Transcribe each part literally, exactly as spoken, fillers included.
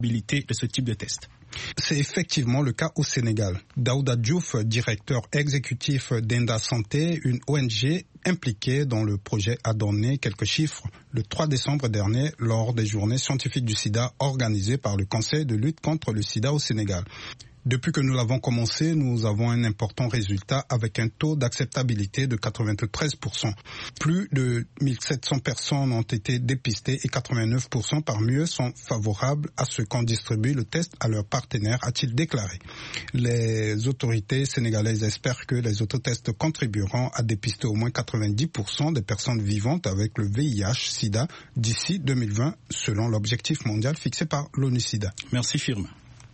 de ce type de test. C'est effectivement le cas au Sénégal. Daouda Diouf, directeur exécutif d'Enda Santé, une O N G impliquée dans le projet, a donné quelques chiffres le trois décembre dernier lors des journées scientifiques du sida organisées par le Conseil de lutte contre le sida au Sénégal. Depuis que nous l'avons commencé, nous avons un important résultat avec un taux d'acceptabilité de quatre-vingt-treize pour cent. Plus de mille sept cents personnes ont été dépistées et quatre-vingt-neuf pour cent parmi eux sont favorables à ce qu'on distribue le test à leurs partenaires, a-t-il déclaré. Les autorités sénégalaises espèrent que les autotests contribueront à dépister au moins quatre-vingt-dix pour cent des personnes vivantes avec le V I H sida d'ici deux mille vingt, selon l'objectif mondial fixé par l'ONU SIDA. Merci Firmin.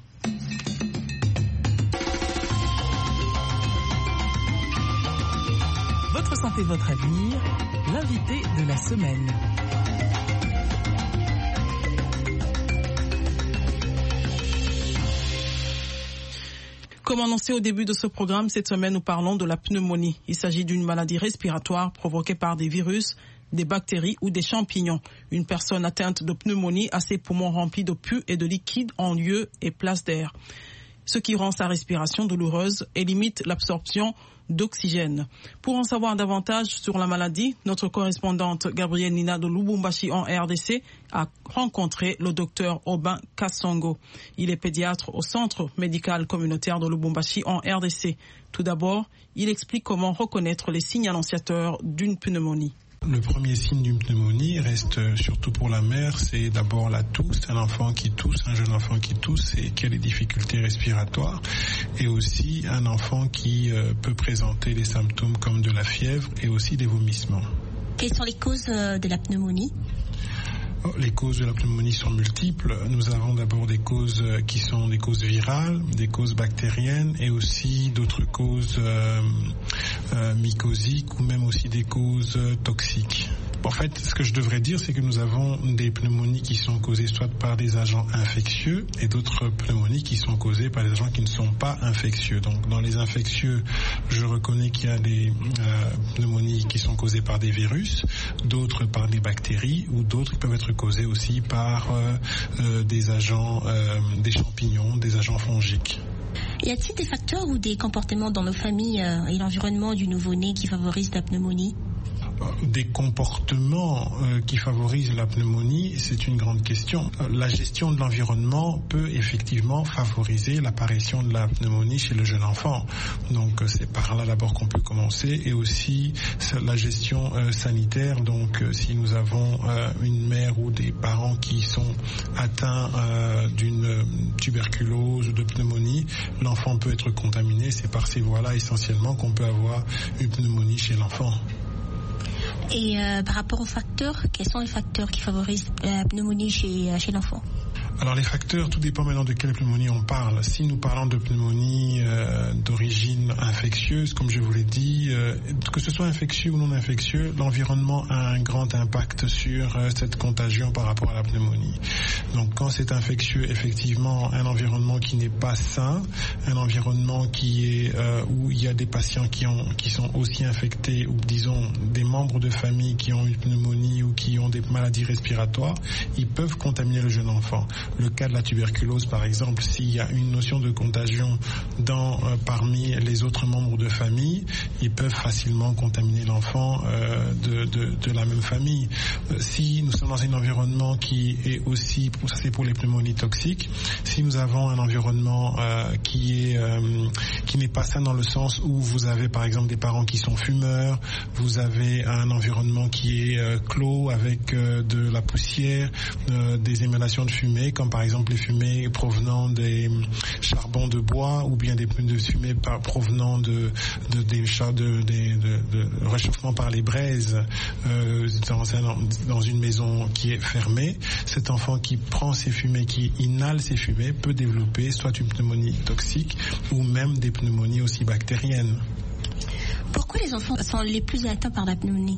Votre santé, votre avenir, l'invité de la semaine. Comme annoncé au début de ce programme, cette semaine nous parlons de la pneumonie. Il s'agit d'une maladie respiratoire provoquée par des virus, des bactéries ou des champignons. Une personne atteinte de pneumonie a ses poumons remplis de pus et de liquide en lieu et place d'air, ce qui rend sa respiration douloureuse et limite l'absorption d'oxygène. Pour en savoir davantage sur la maladie, notre correspondante Gabrielle Nina de Lubumbashi en R D C a rencontré le docteur Aubin Kassongo. Il est pédiatre au centre médical communautaire de Lubumbashi en R D C. Tout d'abord, il explique comment reconnaître les signes annonciateurs d'une pneumonie. Le premier signe d'une pneumonie reste surtout pour la mère, c'est d'abord la tousse, un enfant qui tousse, un jeune enfant qui tousse et qui a des difficultés respiratoires, et aussi un enfant qui euh, peut présenter des symptômes comme de la fièvre et aussi des vomissements. Quelles sont les causes de la pneumonie ? Les causes de la pneumonie sont multiples. Nous avons d'abord des causes qui sont des causes virales, des causes bactériennes et aussi d'autres causes euh, euh, mycosiques ou même aussi des causes toxiques. En fait, ce que je devrais dire, c'est que nous avons des pneumonies qui sont causées soit par des agents infectieux et d'autres pneumonies qui sont causées par des agents qui ne sont pas infectieux. Donc, dans les infectieux, je reconnais qu'il y a des euh, pneumonies qui sont causées par des virus, d'autres par des bactéries ou d'autres qui peuvent être causées aussi par euh, euh, des agents, euh, des champignons, des agents fongiques. Y a-t-il des facteurs ou des comportements dans nos familles euh, et l'environnement du nouveau-né qui favorisent la pneumonie ? Des comportements euh, qui favorisent la pneumonie, c'est une grande question. La gestion de l'environnement peut effectivement favoriser l'apparition de la pneumonie chez le jeune enfant. Donc c'est par là d'abord qu'on peut commencer, et aussi la gestion euh, sanitaire. Donc euh, si nous avons euh, une mère ou des parents qui sont atteints euh, d'une tuberculose ou de pneumonie, l'enfant peut être contaminé. C'est par ces voies-là essentiellement qu'on peut avoir une pneumonie chez l'enfant. Et euh, par rapport aux facteurs, quels sont les facteurs qui favorisent la pneumonie chez, chez l'enfant ? Alors les facteurs, tout dépend maintenant de quelle pneumonie on parle. Si nous parlons de pneumonie euh, d'origine infectieuse, comme je vous l'ai dit, euh, que ce soit infectieux ou non infectieux, l'environnement a un grand impact sur euh, cette contagion par rapport à la pneumonie. Donc quand c'est infectieux, effectivement, un environnement qui n'est pas sain, un environnement qui est euh, où il y a des patients qui ont qui sont aussi infectés, ou disons des membres de famille qui ont une pneumonie ou qui ont des maladies respiratoires, ils peuvent contaminer le jeune enfant. Le cas de la tuberculose, par exemple, s'il y a une notion de contagion dans, euh, parmi les autres membres de famille, ils peuvent facilement contaminer l'enfant euh, de, de, de la même famille. Euh, si nous sommes dans un environnement qui est aussi, ça c'est pour les pneumonies toxiques, si nous avons un environnement euh, qui est euh, qui n'est pas sain dans le sens où vous avez par exemple des parents qui sont fumeurs, vous avez un environnement qui est euh, clos avec euh, de la poussière, euh, des émanations de fumée, comme par exemple les fumées provenant des charbons de bois ou bien des de fumées par, provenant de, de, des chars de, de, de, de réchauffement par les braises euh, dans, un, dans une maison qui est fermée. Cet enfant qui prend ces fumées, qui inhale ces fumées, peut développer soit une pneumonie toxique ou même des pneumonies aussi bactériennes. Pourquoi les enfants sont les plus atteints par la pneumonie ?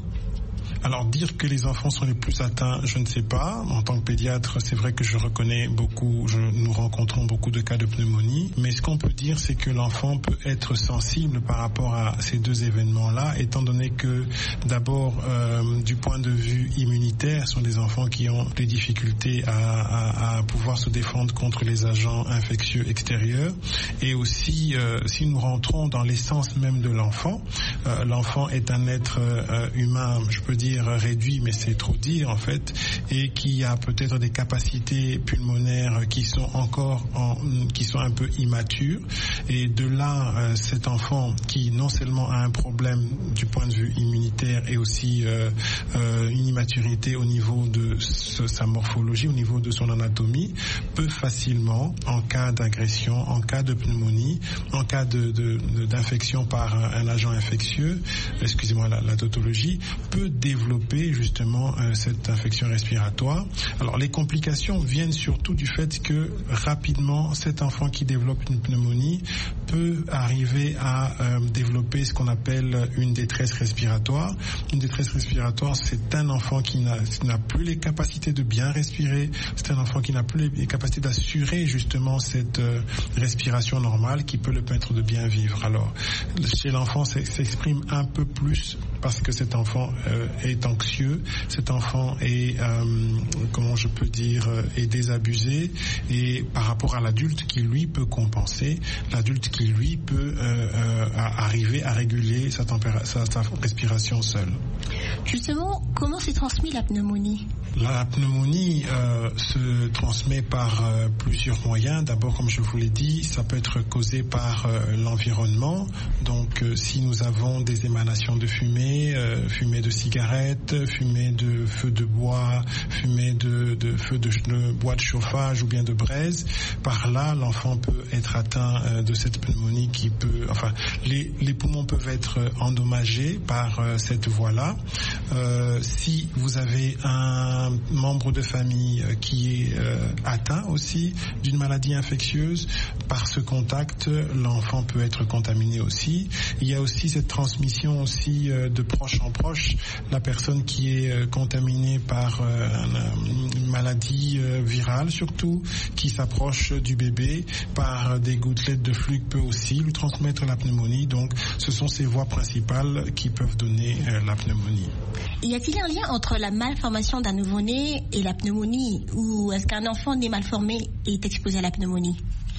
Alors dire que les enfants sont les plus atteints, je ne sais pas. En tant que pédiatre, c'est vrai que je reconnais beaucoup, je, nous rencontrons beaucoup de cas de pneumonie, mais ce qu'on peut dire, c'est que l'enfant peut être sensible par rapport à ces deux événements-là, étant donné que d'abord, euh, du point de vue immunitaire, ce sont des enfants qui ont des difficultés à, à, à pouvoir se défendre contre les agents infectieux extérieurs, et aussi, euh, si nous rentrons dans l'essence même de l'enfant, euh, l'enfant est un être euh, humain, je peux dire réduit, mais c'est trop dire en fait, et qui a peut-être des capacités pulmonaires qui sont encore en, qui sont un peu immatures, et de là euh, cet enfant qui non seulement a un problème du point de vue immunitaire et aussi euh, euh, une immaturité au niveau de ce, sa morphologie, au niveau de son anatomie, peut facilement, en cas d'agression, en cas de pneumonie, en cas de, de, de, d'infection par un, un agent infectieux, excusez-moi la, la tautologie, peut développer justement euh, cette infection respiratoire. Alors les complications viennent surtout du fait que rapidement cet enfant qui développe une pneumonie peut arriver à euh, développer ce qu'on appelle une détresse respiratoire. Une détresse respiratoire, c'est un enfant qui n'a, qui n'a plus les capacités de bien respirer, c'est un enfant qui n'a plus les capacités d'assurer justement cette euh, respiration normale qui peut le permettre de bien vivre. Alors chez l'enfant, ça s'exprime un peu plus parce que cet enfant euh, est anxieux, cet enfant est, euh, comment je peux dire, est désabusé, et par rapport à l'adulte qui lui peut compenser, l'adulte qui lui peut euh, euh, arriver à réguler sa, tempéra- sa, sa respiration seule. Justement, comment s'est transmise la pneumonie ? La pneumonie euh, se transmet par euh, plusieurs moyens. D'abord, comme je vous l'ai dit, ça peut être causé par euh, l'environnement. Donc, euh, si nous avons des émanations de fumée, euh, fumée de cigarettes, fumée de feu de bois, fumée de, de feu de, de bois de chauffage ou bien de braise, par là, l'enfant peut être atteint euh, de cette pneumonie qui peut, enfin, les, les poumons peuvent être endommagés par euh, cette voie-là. Euh, si vous avez un un membre de famille qui est euh, atteint aussi d'une maladie infectieuse, par ce contact, l'enfant peut être contaminé aussi. Il y a aussi cette transmission aussi euh, de proche en proche. La personne qui est euh, contaminée par euh, une maladie euh, virale surtout, qui s'approche du bébé par des gouttelettes de fluide, peut aussi lui transmettre la pneumonie. Donc ce sont ces voies principales qui peuvent donner euh, la pneumonie. Y a-t-il un lien entre la malformation d'un nouveau-né et la pneumonie, ou est-ce qu'un enfant né mal formé est exposé à la pneumonie ?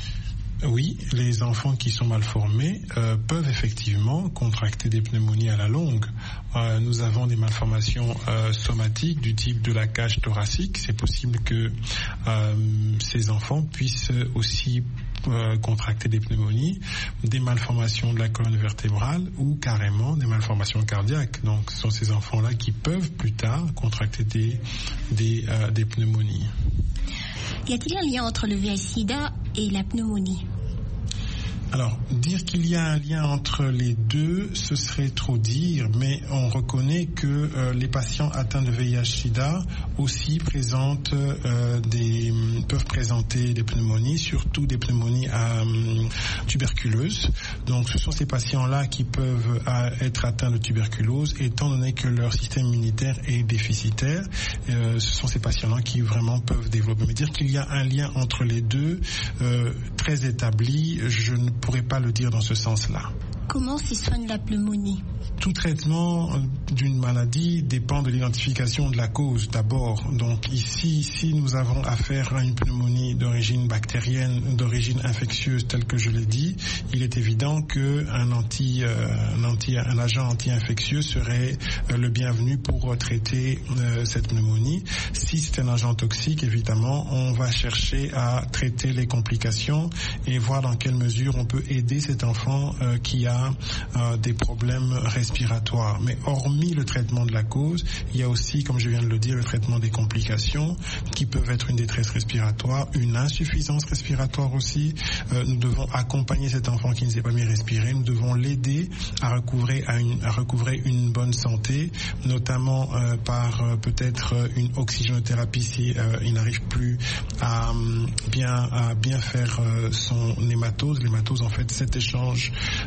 Oui, les enfants qui sont mal formés euh, peuvent effectivement contracter des pneumonies à la longue. Euh, nous avons des malformations euh, somatiques du type de la cage thoracique. C'est possible que euh, ces enfants puissent aussi euh, contracter des pneumonies, des malformations de la colonne vertébrale ou carrément des malformations cardiaques. Donc, ce sont ces enfants-là qui peuvent plus tard contracter des, des, euh, des pneumonies. Y a-t-il un lien entre le V I H-Sida et la pneumonie ? Alors, dire qu'il y a un lien entre les deux, ce serait trop dire, mais on reconnaît que euh, les patients atteints de V I H-Sida aussi présentent euh, des, peuvent présenter des pneumonies, surtout des pneumonies à, euh, tuberculeuses. Donc, ce sont ces patients-là qui peuvent à, être atteints de tuberculose, étant donné que leur système immunitaire est déficitaire. Euh, ce sont ces patients-là qui vraiment peuvent développer. Mais dire qu'il y a un lien entre les deux, euh, très établi, je ne pourrais pas le dire dans ce sens-là. Comment s'y soigne la pneumonie ? Tout traitement d'une maladie dépend de l'identification de la cause d'abord. Donc ici, si nous avons affaire à une pneumonie d'origine bactérienne, d'origine infectieuse, telle que je l'ai dit, il est évident qu'un anti, euh, un, anti, un agent anti-infectieux serait euh, le bienvenu pour traiter euh, cette pneumonie. Si c'est un agent toxique, évidemment, on va chercher à traiter les complications et voir dans quelle mesure on peut aider cet enfant euh, qui a euh, des problèmes respiratoires. Mais hormis le traitement de la cause, il y a aussi, comme je viens de le dire, le traitement des complications qui peuvent être une détresse respiratoire, une insuffisance respiratoire aussi. Euh, nous devons accompagner cet enfant qui ne s'est pas mis à respirer. Nous devons l'aider à recouvrer, à une, à recouvrer une bonne santé, notamment euh, par euh, peut-être une oxygénothérapie si euh, il n'arrive plus à bien, à bien faire euh, son hématose. L'hématose, en fait, cet échange euh,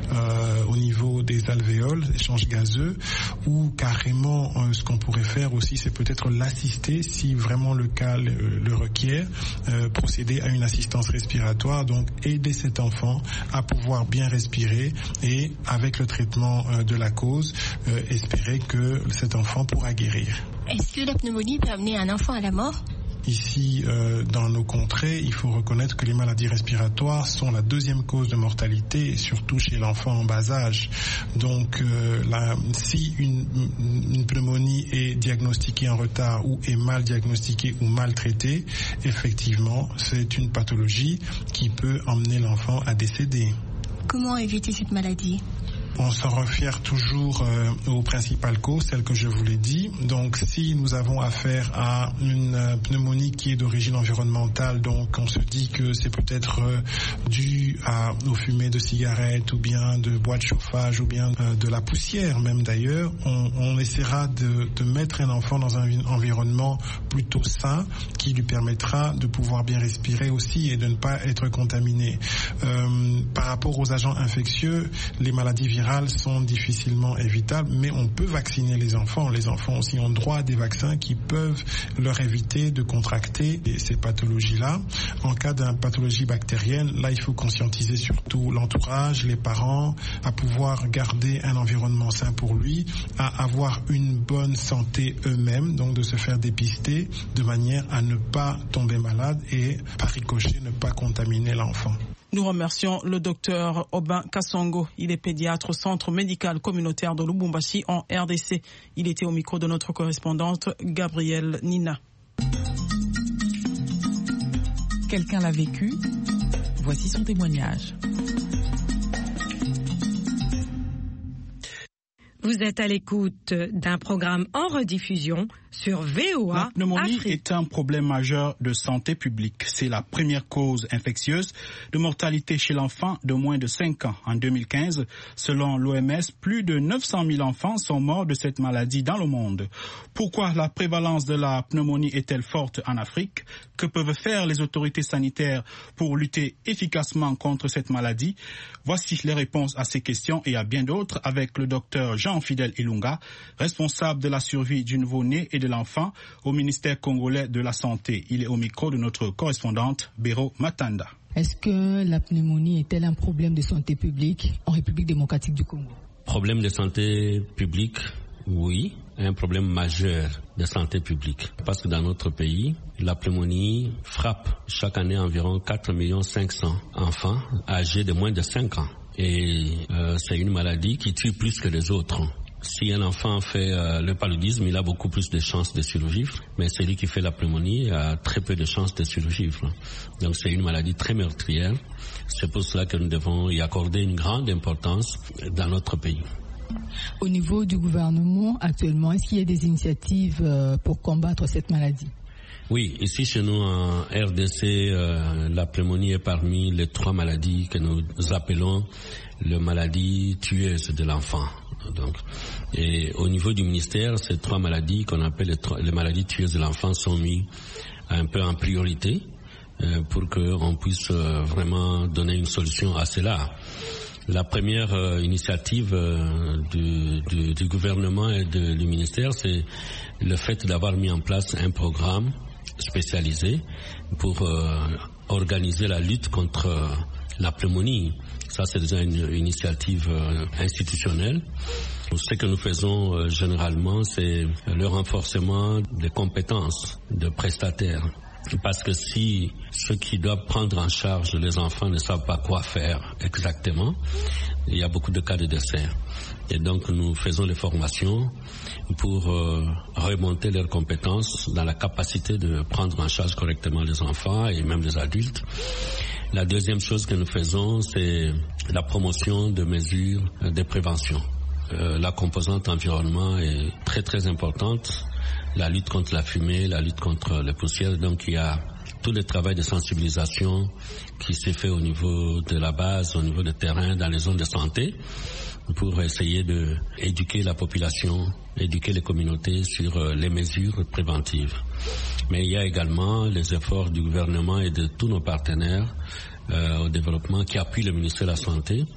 euh, au niveau des alvéoles, échanges gazeux, ou carrément euh, ce qu'on pourrait faire aussi, c'est peut-être l'assister si vraiment le cas le, le requiert, euh, procéder à une assistance respiratoire, donc aider cet enfant à pouvoir bien respirer et avec le traitement euh, de la cause, euh, espérer que cet enfant pourra guérir. Est-ce que la pneumonie peut amener un enfant à la mort ? Ici, euh, dans nos contrées, il faut reconnaître que les maladies respiratoires sont la deuxième cause de mortalité, surtout chez l'enfant en bas âge. Donc, euh, la, si une, une pneumonie est diagnostiquée en retard ou est mal diagnostiquée ou mal traitée, effectivement, c'est une pathologie qui peut emmener l'enfant à décéder. Comment éviter cette maladie ? On s'en réfère toujours euh, aux principales causes, celles que je vous l'ai dit. Donc, si nous avons affaire à une euh, pneumonie qui est d'origine environnementale, donc on se dit que c'est peut-être euh, dû à, aux fumées de cigarettes ou bien de bois de chauffage ou bien euh, de la poussière même d'ailleurs, on, on essaiera de, de mettre un enfant dans un environnement plutôt sain qui lui permettra de pouvoir bien respirer aussi et de ne pas être contaminé. Euh, par rapport aux agents infectieux, les maladies virales sont difficilement évitables, mais on peut vacciner les enfants. Les enfants aussi ont droit à des vaccins qui peuvent leur éviter de contracter ces pathologies-là. En cas d'une pathologie bactérienne, là, il faut conscientiser surtout l'entourage, les parents, à pouvoir garder un environnement sain pour lui, à avoir une bonne santé eux-mêmes, donc de se faire dépister de manière à ne pas tomber malade et, par ricochet, ne pas contaminer l'enfant. Nous remercions le docteur Aubin Kassongo. Il est pédiatre au centre médical communautaire de Lubumbashi en R D C. Il était au micro de notre correspondante Gabrielle Nina. Quelqu'un l'a vécu. Voici son témoignage. Vous êtes à l'écoute d'un programme en rediffusion sur V O A. La pneumonie Afrique. est un problème majeur de santé publique. C'est la première cause infectieuse de mortalité chez l'enfant de moins de cinq ans. En deux mille quinze, selon l'O M S, plus de neuf cent mille enfants sont morts de cette maladie dans le monde. Pourquoi la prévalence de la pneumonie est-elle forte en Afrique? Que peuvent faire les autorités sanitaires pour lutter efficacement contre cette maladie? Voici les réponses à ces questions et à bien d'autres avec le docteur Jean-Fidèle Ilunga, responsable de la survie du nouveau-né et de l'enfant au ministère congolais de la Santé. Il est au micro de notre correspondante Béro Matanda. Est-ce que la pneumonie est-elle un problème de santé publique en République démocratique du Congo? Problème de santé publique, oui, un problème majeur de santé publique. Parce que dans notre pays, la pneumonie frappe chaque année environ quatre millions cinq cents enfants âgés de moins de cinq ans. Et euh, c'est une maladie qui tue plus que les autres. Si un enfant fait euh, le paludisme, il a beaucoup plus de chances de survivre, mais celui qui fait la pneumonie a très peu de chances de survivre. Donc c'est une maladie très meurtrière. C'est pour cela que nous devons y accorder une grande importance dans notre pays. Au niveau du gouvernement, actuellement, est-ce qu'il y a des initiatives euh, pour combattre cette maladie? Oui, ici chez nous en R D C, euh, la pneumonie est parmi les trois maladies que nous appelons les maladies tueuses de l'enfant. Donc, et au niveau du ministère, ces trois maladies qu'on appelle les, trois, les maladies tueuses de l'enfant sont mises un peu en priorité euh, pour qu'on puisse euh, vraiment donner une solution à cela. La première euh, initiative euh, du, du, du gouvernement et de, du ministère, c'est le fait d'avoir mis en place un programme spécialisé pour euh, organiser la lutte contre euh, la pneumonie. Ça, c'est déjà une, une initiative euh, institutionnelle. Ce que nous faisons euh, généralement, c'est le renforcement des compétences de prestataires. Parce que si ceux qui doivent prendre en charge les enfants ne savent pas quoi faire exactement, il y a beaucoup de cas de décès. Et donc nous faisons les formations pour euh, remonter leurs compétences dans la capacité de prendre en charge correctement les enfants et même les adultes. La deuxième chose que nous faisons, c'est la promotion de mesures de prévention. Euh, la composante environnement est très très importante. La lutte contre la fumée, la lutte contre les poussières. Donc il y a tout le travail de sensibilisation qui s'est fait au niveau de la base, au niveau du terrain, dans les zones de santé, pour essayer de éduquer la population, éduquer les communautés sur les mesures préventives. Mais il y a également les efforts du gouvernement et de tous nos partenaires euh, au développement qui appuient le ministère de la Santé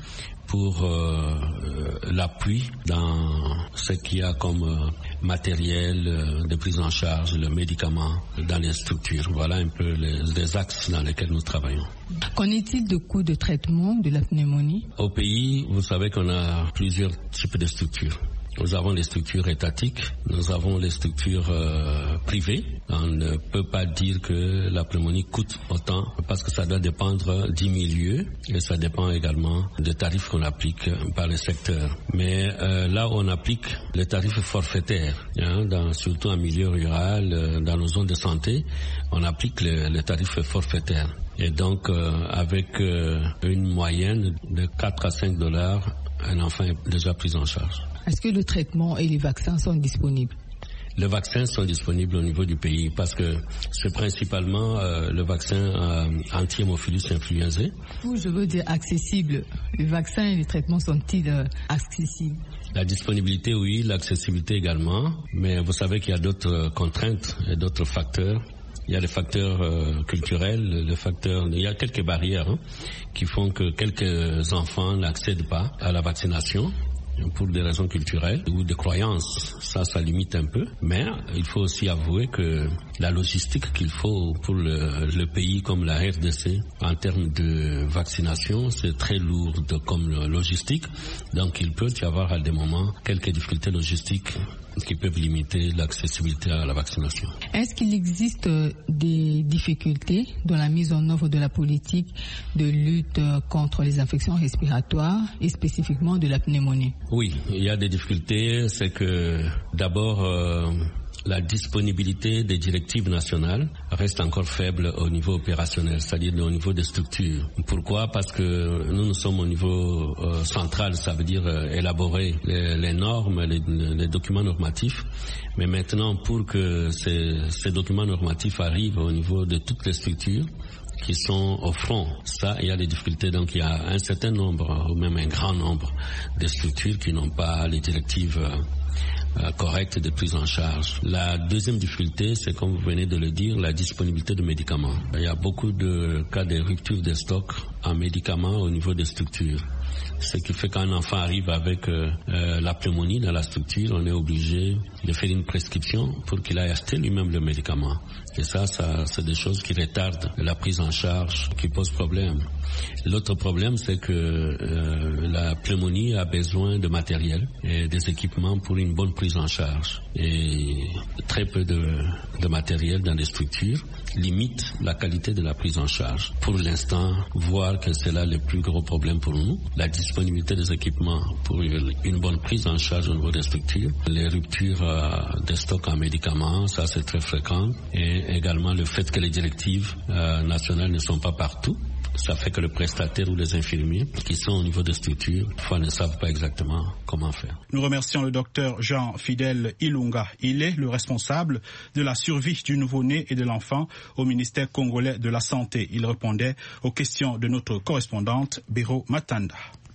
pour euh, l'appui dans ce qu'il y a comme euh, matériel euh, de prise en charge, le médicament dans les structures. Voilà un peu les, les axes dans lesquels nous travaillons. Qu'en est-il de coûts de traitement de la pneumonie? Au pays, vous savez qu'on a plusieurs types de structures. Nous avons les structures étatiques, nous avons les structures euh, privées. On ne peut pas dire que la pneumonie coûte autant parce que ça doit dépendre du milieu et ça dépend également des tarifs qu'on applique par les secteurs. Mais euh, là, on applique les tarifs forfaitaires, hein, dans, surtout en milieu rural, euh, dans nos zones de santé, on applique les, les tarifs forfaitaires. Et donc, euh, avec euh, une moyenne de quatre à cinq dollars, un enfant est déjà pris en charge. Est-ce que le traitement et les vaccins sont disponibles? Les vaccins sont disponibles au niveau du pays parce que c'est principalement euh, le vaccin euh, anti-hémophilus influenzae. Où je veux dire accessible. Les vaccins et les traitements sont-ils euh, accessibles? La disponibilité, oui, l'accessibilité également. Mais vous savez qu'il y a d'autres contraintes et d'autres facteurs. Il y a les facteurs euh, culturels, les facteurs, il y a quelques barrières hein, qui font que quelques enfants n'accèdent pas à la vaccination pour des raisons culturelles ou de croyances. Ça, ça limite un peu. Mais il faut aussi avouer que la logistique qu'il faut pour le, le pays comme la R D C en termes de vaccination, c'est très lourd comme logistique. Donc il peut y avoir à des moments quelques difficultés logistiques qui peuvent limiter l'accessibilité à la vaccination. Est-ce qu'il existe des difficultés dans la mise en œuvre de la politique de lutte contre les infections respiratoires et spécifiquement de la pneumonie? Oui, il y a des difficultés. C'est que d'abord, euh, la disponibilité des directives nationales reste encore faible au niveau opérationnel, c'est-à-dire au niveau des structures. Pourquoi? Parce que nous, nous sommes au niveau euh, central, ça veut dire euh, élaborer les, les normes, les, les documents normatifs. Mais maintenant, pour que ces, ces documents normatifs arrivent au niveau de toutes les structures qui sont au front, ça, il y a des difficultés. Donc, il y a un certain nombre, ou même un grand nombre de structures qui n'ont pas les directives euh, correcte de prise en charge. La deuxième difficulté, c'est comme vous venez de le dire, la disponibilité de médicaments. Il y a beaucoup de cas de rupture des stocks en médicaments au niveau des structures. Ce qui fait qu'un enfant arrive avec euh, euh, la pneumonie dans la structure, on est obligé de faire une prescription pour qu'il aille acheter lui-même le médicament. Et ça, ça c'est des choses qui retardent la prise en charge, qui posent problème. L'autre problème, c'est que euh, la pneumonie a besoin de matériel et des équipements pour une bonne prise en charge. Et très peu de, de matériel dans les structures limite la qualité de la prise en charge. Pour l'instant, voir que c'est là le plus gros problème pour nous, la disponibilité des équipements pour une bonne prise en charge au niveau des structures, les ruptures euh, de stocks en médicaments, ça c'est très fréquent, et également le fait que les directives euh, nationales ne sont pas partout. Ça fait que le prestataire ou les infirmiers qui sont au niveau des structures, parfois ne savent pas exactement comment faire. Nous remercions le docteur Jean-Fidèle Ilunga. Il est le responsable de la survie du nouveau-né et de l'enfant au ministère congolais de la Santé. Il répondait aux questions de notre correspondante Béro Matanda.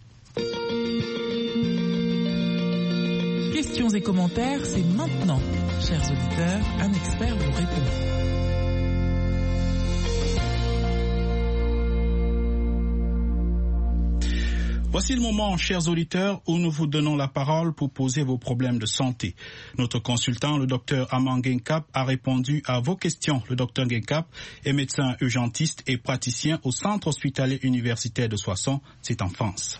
Questions et commentaires, c'est maintenant. Chers auditeurs, un expert vous répond. Voici le moment, chers auditeurs, où nous vous donnons la parole pour poser vos problèmes de santé. Notre consultant, le docteur Aman Genkap, a répondu à vos questions. Le docteur Genkap est médecin urgentiste et praticien au Centre hospitalier universitaire de Soissons, c'est en France.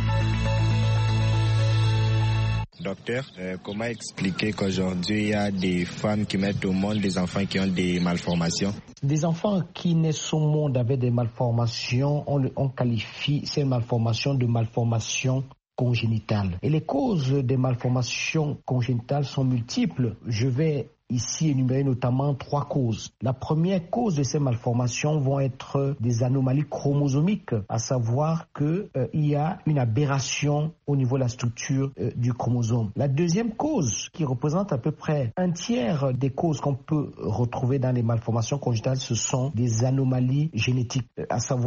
Docteur, euh, comment expliquer qu'aujourd'hui il y a des femmes qui mettent au monde des enfants qui ont des malformations? Des enfants qui naissent au monde avec des malformations, on, on qualifie ces malformations de malformations congénitales. Et les causes des malformations congénitales sont multiples. Je vais ici énumérer notamment trois causes. La première cause de ces malformations vont être des anomalies chromosomiques, à savoir qu'il euh, y a une aberration au niveau de la structure euh, du chromosome. La deuxième cause, qui représente à peu près un tiers des causes qu'on peut retrouver dans les malformations congénitales, ce sont des anomalies génétiques, à savoir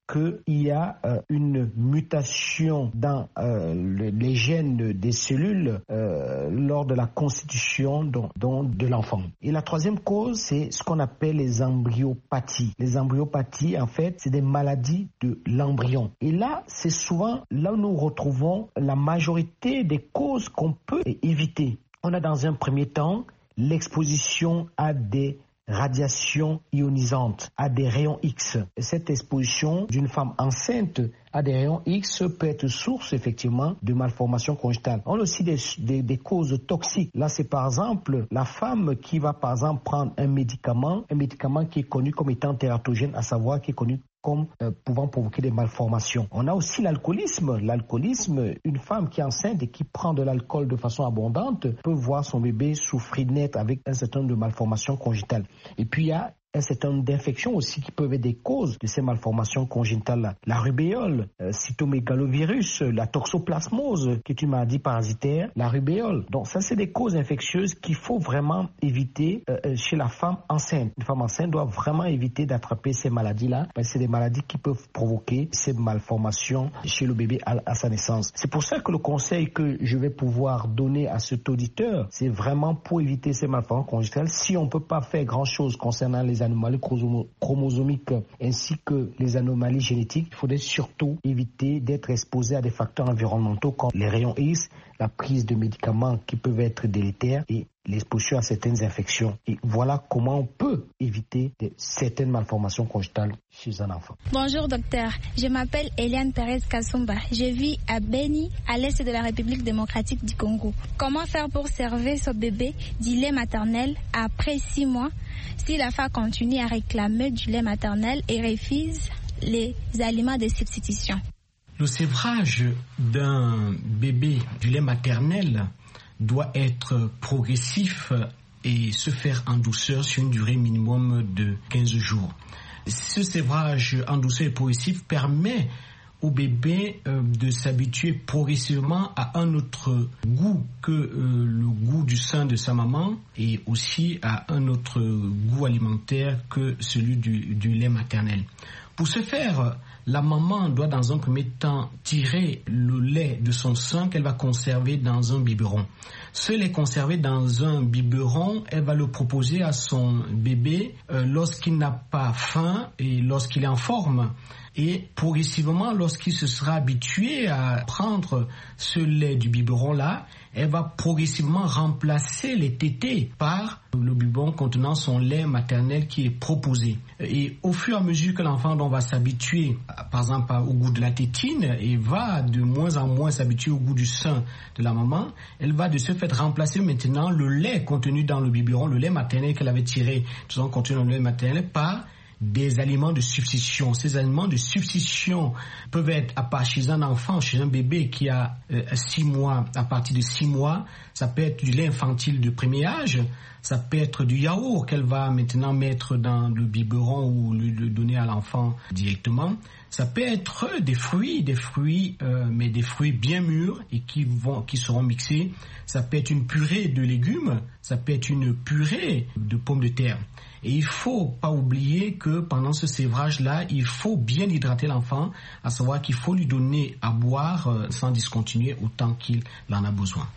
qu'il y a euh, une mutation dans euh, le, les gènes des cellules euh, lors de la constitution donc, donc de l'enfant. Et la troisième cause, c'est ce qu'on appelle les embryopathies. Les embryopathies, en fait, c'est des maladies de l'embryon. Et là, c'est souvent là où nous retrouvons la majorité des causes qu'on peut éviter. On a dans un premier temps l'exposition à des radiations ionisantes, à des rayons X. Et cette exposition d'une femme enceinte à des rayons X peut être source effectivement de malformations congénitales. On a aussi des, des, des causes toxiques. Là, c'est par exemple la femme qui va par exemple prendre un médicament, un médicament qui est connu comme étant tératogène, à savoir qui est connu comme euh, pouvant provoquer des malformations. On a aussi l'alcoolisme. L'alcoolisme, une femme qui est enceinte et qui prend de l'alcool de façon abondante peut voir son bébé souffrir net avec un certain nombre de malformations congénitales. Et puis il y a un certain nombre d'infections aussi qui peuvent être des causes de ces malformations congénitales-là. La rubéole, euh, cytomégalovirus, la toxoplasmose, qui est une maladie parasitaire, la rubéole. Donc ça, c'est des causes infectieuses qu'il faut vraiment éviter euh, chez la femme enceinte. Une femme enceinte doit vraiment éviter d'attraper ces maladies-là, parce que c'est des maladies qui peuvent provoquer ces malformations chez le bébé à, à sa naissance. C'est pour ça que le conseil que je vais pouvoir donner à cet auditeur, c'est vraiment pour éviter ces malformations congénitales. Si on ne peut pas faire grand-chose concernant les anomalies chromosomiques ainsi que les anomalies génétiques, il faudrait surtout éviter d'être exposé à des facteurs environnementaux comme les rayons X, la prise de médicaments qui peuvent être délétères et l'exposition à certaines infections. Et voilà comment on peut éviter de, certaines malformations congénitales chez un enfant. Bonjour docteur, je m'appelle Eliane Perez Kasumba. Je vis à Beni, à l'est de la République démocratique du Congo. Comment faire pour servir ce bébé du lait maternel après six mois si la femme continue à réclamer du lait maternel et refuse les aliments de substitution? Le sévrage d'un bébé du lait maternel doit être progressif et se faire en douceur sur une durée minimum de quinze jours. Ce sévrage en douceur et progressif permet au bébé euh, de s'habituer progressivement à un autre goût que euh, le goût du sein de sa maman et aussi à un autre goût alimentaire que celui du, du lait maternel. Pour ce faire, la maman doit dans un premier temps tirer le lait de son sein qu'elle va conserver dans un biberon. Ce lait conservé dans un biberon, elle va le proposer à son bébé euh, lorsqu'il n'a pas faim et lorsqu'il est en forme. Et progressivement, lorsqu'il se sera habitué à prendre ce lait du biberon-là, elle va progressivement remplacer les tétés par le biberon contenant son lait maternel qui est proposé. Et au fur et à mesure que l'enfant donc, va s'habituer, par exemple, au goût de la tétine et va de moins en moins s'habituer au goût du sein de la maman, elle va de ce fait remplacer maintenant le lait contenu dans le biberon, le lait maternel qu'elle avait tiré, disons, contenu dans le lait maternel, par des aliments de substitution. Ces aliments de substitution peuvent être à part chez un enfant, chez un bébé qui a euh, six mois, à partir de six mois, ça peut être du lait infantile de premier âge, ça peut être du yaourt qu'elle va maintenant mettre dans le biberon ou le, le donner à l'enfant directement. Ça peut être des fruits, des fruits, euh, mais des fruits bien mûrs et qui vont, qui seront mixés. Ça peut être une purée de légumes, ça peut être une purée de pommes de terre. Et il ne faut pas oublier que pendant ce sévrage-là, il faut bien hydrater l'enfant, à savoir qu'il faut lui donner à boire euh, sans discontinuer autant qu'il en a besoin.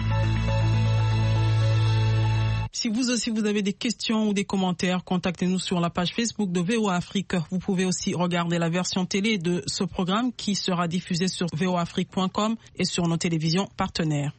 Si vous aussi vous avez des questions ou des commentaires, contactez-nous sur la page Facebook de V O A Afrique. Vous pouvez aussi regarder la version télé de ce programme qui sera diffusé sur v o afrique point com et sur nos télévisions partenaires.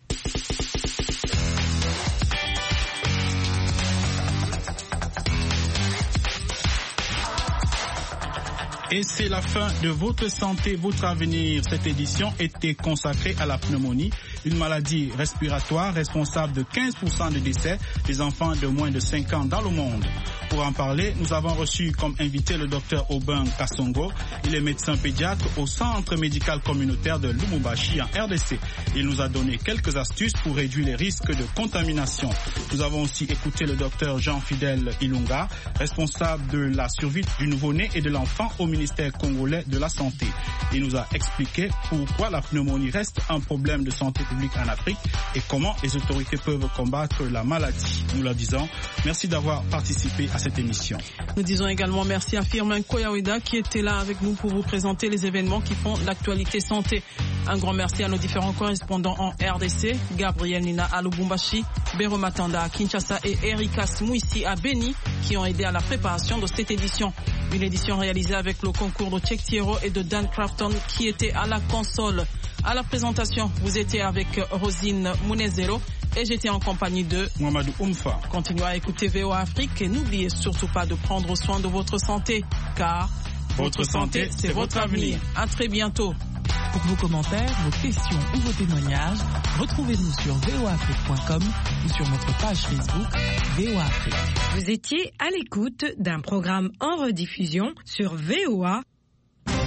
Et c'est la fin de Votre Santé, Votre Avenir. Cette édition était consacrée à la pneumonie, une maladie respiratoire responsable de quinze pour cent des décès des enfants de moins de cinq ans dans le monde. Pour en parler, nous avons reçu comme invité le docteur Aubin Kassongo. Il est médecin pédiatre au Centre médical communautaire de Lubumbashi en R D C. Il nous a donné quelques astuces pour réduire les risques de contamination. Nous avons aussi écouté le docteur Jean-Fidèle Ilunga, responsable de la survie du nouveau-né et de l'enfant au ministère congolais de la Santé. Il nous a expliqué pourquoi la pneumonie reste un problème de santé publique en Afrique et comment les autorités peuvent combattre la maladie. Nous la disons, merci d'avoir participé à cette émission. Nous disons également merci à Firmin Koyaouida qui était là avec nous pour vous présenter les événements qui font l'actualité santé. Un grand merci à nos différents correspondants en R D C, Gabriel Nina à Lubumbashi, Bero Matanda à Kinshasa et Erika Smouissi à Beni qui ont aidé à la préparation de cette édition. Une édition réalisée avec le concours de Cheikh Thiero et de Dan Crafton qui était à la console. À la présentation, vous étiez avec Rosine Mounezero et j'étais en compagnie de Mouhamadou Oumfa. Continuez à écouter V O A Afrique et n'oubliez surtout pas de prendre soin de votre santé car votre santé, c'est votre avenir. À très bientôt. Pour vos commentaires, vos questions ou vos témoignages, retrouvez-nous sur v o afrique point com ou sur notre page Facebook V O A Afrique. Vous étiez à l'écoute d'un programme en rediffusion sur V O A